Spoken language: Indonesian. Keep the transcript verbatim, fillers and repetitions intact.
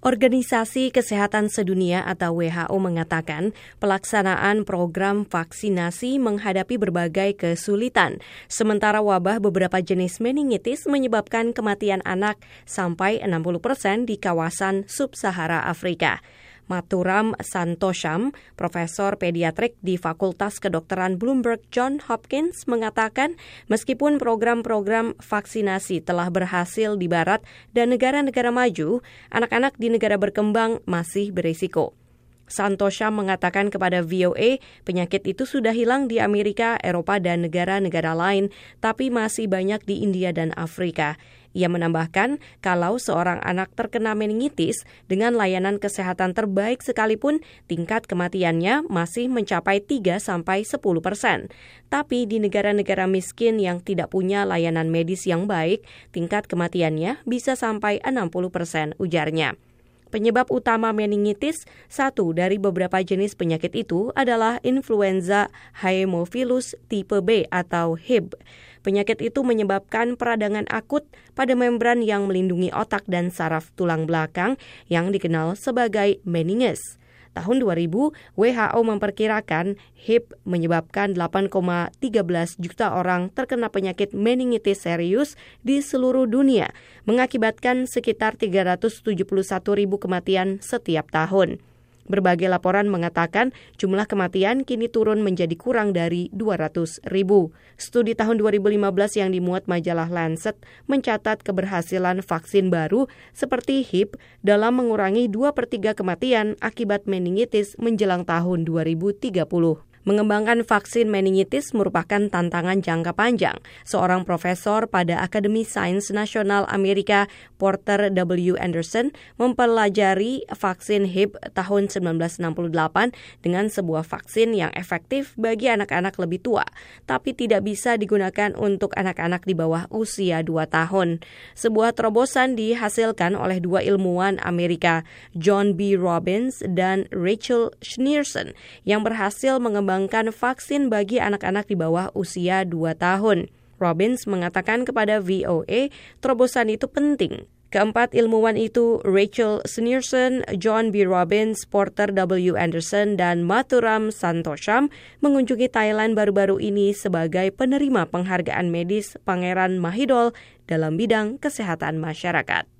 Organisasi Kesehatan Sedunia atau W H O mengatakan pelaksanaan program vaksinasi menghadapi berbagai kesulitan, sementara wabah beberapa jenis meningitis menyebabkan kematian anak sampai enam puluh persen di kawasan sub-Sahara Afrika. Mathuram Santosham, profesor pediatrik di Fakultas Kedokteran Bloomberg Johns Hopkins, mengatakan meskipun program-program vaksinasi telah berhasil di Barat dan negara-negara maju, anak-anak di negara berkembang masih berisiko. Santosham mengatakan kepada V O A, penyakit itu sudah hilang di Amerika, Eropa, dan negara-negara lain, tapi masih banyak di India dan Afrika. Ia menambahkan, kalau seorang anak terkena meningitis dengan layanan kesehatan terbaik sekalipun, tingkat kematiannya masih mencapai tiga sampai sepuluh persen. Tapi di negara-negara miskin yang tidak punya layanan medis yang baik, tingkat kematiannya bisa sampai enam puluh persen, ujarnya. Penyebab utama meningitis, satu dari beberapa jenis penyakit itu adalah influenza haemophilus tipe B atau H I B. Penyakit itu menyebabkan peradangan akut pada membran yang melindungi otak dan saraf tulang belakang yang dikenal sebagai meninges. Tahun dua ribu, W H O memperkirakan H I B menyebabkan delapan koma satu tiga juta orang terkena penyakit meningitis serius di seluruh dunia, mengakibatkan sekitar tiga ratus tujuh puluh satu ribu kematian setiap tahun. Berbagai laporan mengatakan jumlah kematian kini turun menjadi kurang dari dua ratus ribu. Studi tahun dua ribu lima belas yang dimuat majalah Lancet mencatat keberhasilan vaksin baru seperti H I B dalam mengurangi dua per tiga kematian akibat meningitis menjelang tahun dua ribu tiga puluh. Mengembangkan vaksin meningitis merupakan tantangan jangka panjang. Seorang profesor pada Akademi Sains Nasional Amerika, Porter W. Anderson, mempelajari vaksin H I B tahun seribu sembilan ratus enam puluh delapan dengan sebuah vaksin yang efektif bagi anak-anak lebih tua, tapi tidak bisa digunakan untuk anak-anak di bawah usia dua tahun. Sebuah terobosan dihasilkan oleh dua ilmuwan Amerika, John B. Robbins dan Rachel Schneerson, yang berhasil mengembangkan mengembangkan vaksin bagi anak-anak di bawah usia dua tahun. Robbins mengatakan kepada V O A, terobosan itu penting. Keempat ilmuwan itu, Rachel Schneerson, John B. Robbins, Porter W. Anderson, dan Mathuram Santosham, mengunjungi Thailand baru-baru ini sebagai penerima penghargaan medis Pangeran Mahidol dalam bidang kesehatan masyarakat.